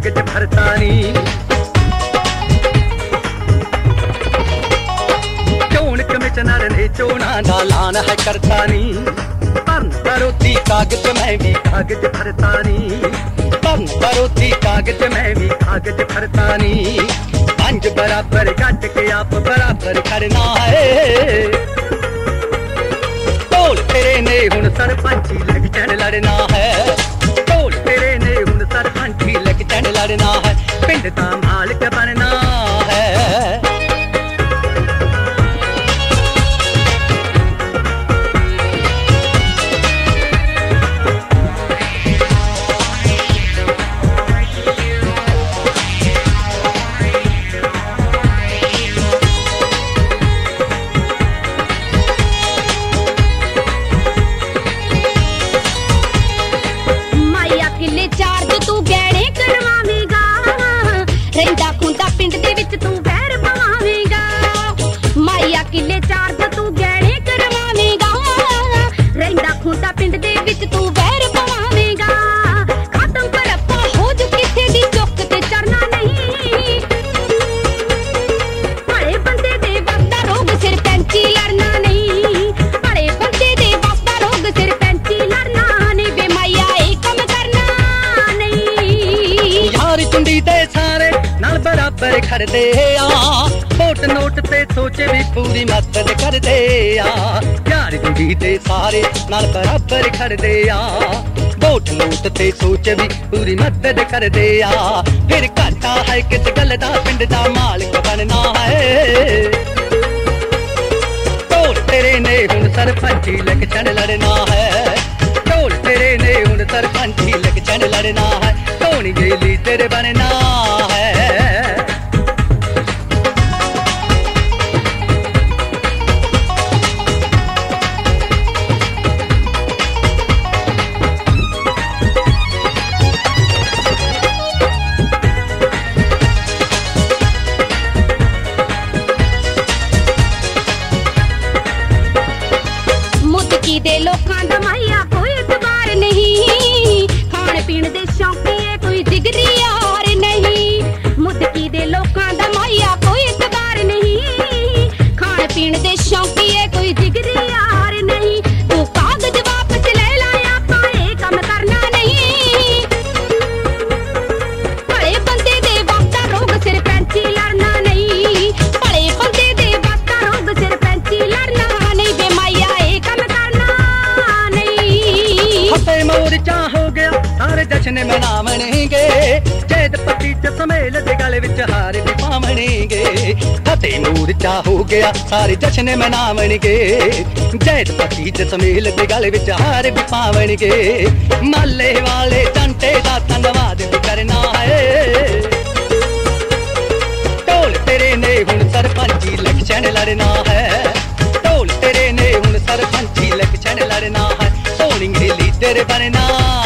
कागज भरता नी। चोण कमिश्नर ने चोणा दा ऐलान है करता नी। भरन विरोधी कागज मैं भी कागज भरता नी। भरन विरोधी कागज मैं भी कागज भरता नी। पंज बराबर कट के आप बराबर खड़ना है। ढोल तेरे ने हुण सरपंची इलेक्शन लड़ना है। ढोल तेरे ने हुण सरपंची इलेक्शन लड़ना है। पिंड दा मालिक बनना है। किले चार तू गहने करवावेगा। रहिंदा खूंटा पिंड दे विच तू वैर पवावेगा। खत्म परप्पा हो जू किथे दी चुक ते चढ़ना नहीं। बड़े बंदे दे वसदा रोग सरपंची लड़ना नहीं। बड़े बंदे दे वसदा रोग सरपंची लड़ना नहीं। बे माया ए कम करना नहीं। यार चुंडी दे सारे नाल बराबर खड़दे आ। वोट नोट ते सोचे भी पूरी मदद कर दे आ। यार गुंडी ते सारे नाल बराबर खड़ दे आ। वोट नोट ते सोचे भी पूरी मदद कर दे आ। फिर घाटा है किस गल दा पिंड दा मालिक बनना है। ढोल तेरे ने हुण सरपंची इलेक्शन लड़ना है। ढोल तेरे ने हुण सरपंची इलेक्शन लड़ना है। ढोनी गेली तेरे बनना है। दे लोकां दा माया कोई इतबार नहीं। खाण पीण दे शौकीए कोई जिगरी यार नहीं। मुदकी दे लोकां दा माया कोई इतबार नहीं। खाण पीण दे शौकीए कोई जिगरी यार नहीं। तू कागज वापस ले लाया पाए कम करना नहीं। बड़े बंदे दे वसदा रोग सरपंची लड़ना नहीं। बड़े बंदे दे वसदा रोग सरपंची लड़ना नहीं। बे माया ए कम मोर्चा हो गया सारे जश्न मनावणगे। जैद पति च समेल दे गल विच हार भी पावणगे। फतेह मोर्चा हो गया सारे जश्न मनावणगे। जैद पति च समेल दे गल विच हार भी पावणगे। माले वाले जंटे दा धन्नवाद भी करना है। ढोल तेरे ने हुण सरपंची इलेक्शन लड़ना है। ढोल तेरे ने हुण सरपंची इलेक्शन लड़ना है। ढोली गेली तेरे बनना